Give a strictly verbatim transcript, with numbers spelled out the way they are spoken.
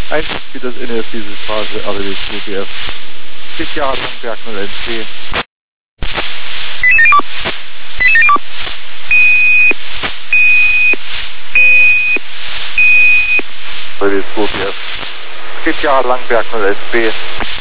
Einzig für das N F diese Phase, aber das U T F. Sieb Jahre Langberg null eins B. Das U T F. Sieb Jahre Langberg null eins B.